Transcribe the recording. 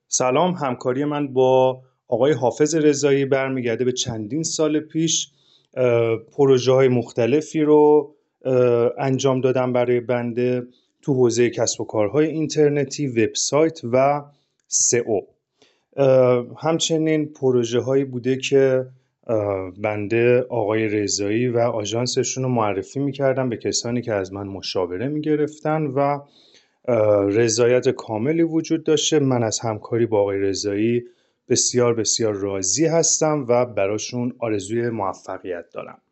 سلام، همکاری من با آقای حافظ رضایی برمیگرده به چندین سال پیش. پروژه‌های مختلفی رو انجام دادم برای بنده تو حوزه کسب و کارهای اینترنتی، وبسایت و سئو. همچنین پروژه هایی بوده که بنده آقای رضایی و آژانسشون رو معرفی میکردم به کسانی که از من مشاوره میگرفتن و رضایت کاملی وجود داشته. من از همکاری با آقای رضایی بسیار بسیار راضی هستم و براشون آرزوی موفقیت دارم.